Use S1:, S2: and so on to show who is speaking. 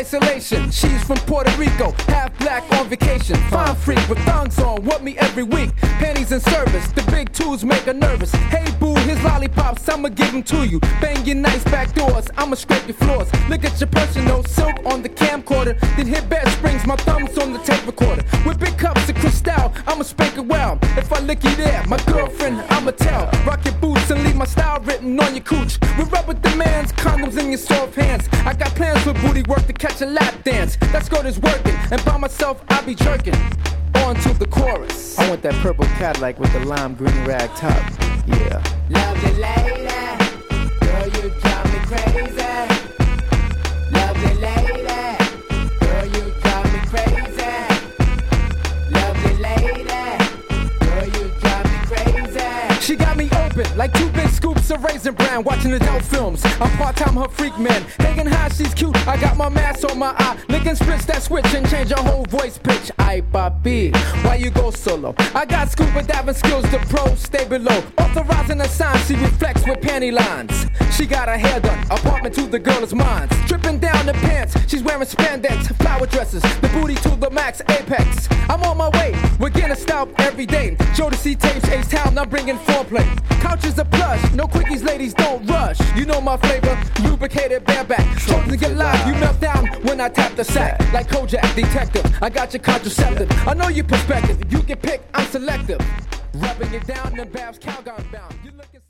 S1: isolation. She's from Puerto Rico, half black on vacation. Fine freak with thongs on, want me every week. Panties in service, the big twos make her nervous. Hey boo, here's lollipops, I'ma give them to you. Bang your nice back doors, I'ma scrape your floors. Look at your personal silk on the camcorder. Then hit bed springs, my thumbs on the tape recorder. With big cups of Cristal, I'ma spank it well. If I lick you there, my girlfriend, I'ma tell. Rock your boots and leave my style written on your cooch. With rubber demands, condoms in your soft hands. I got plans with booty work to catch a lap dance. That skirt is working, and by myself I be jerking. On to the chorus. I want that purple Cadillac with the lime green rag top. Yeah.
S2: Lovely lady, girl you drive me crazy. Lovely lady, girl you drive me crazy. Lovely lady, girl you drive me crazy.
S1: She got me open like 2 big scoops of Raisin Bran, watching adult films. I'm part-time her freak man. Hanging high, she's cute. I got my mask on my eye. Licking splits that switch and change her whole voice pitch. Ay, papi, why you go solo? I got scuba diving skills, the pros stay below. Authorizing a sign, she reflects with panty lines. She got her hair done, apartment to the girl is mine. Stripping down the pants, she's wearing spandex, flower dresses, the booty to the max apex. I'm on my way, we're getting stop every day. Jodeci tapes, H-Town, I'm bringing foreplay. Couches are plush, no quickies, ladies don't rush. You know my flavor, lubricated bareback. Chosen to get live, you melt down when I tap the sack. Like Kojak, detective, I got your contraceptive. I know your perspective, you can pick, I'm selective. Rubbing it down, the Babs Calgon bound.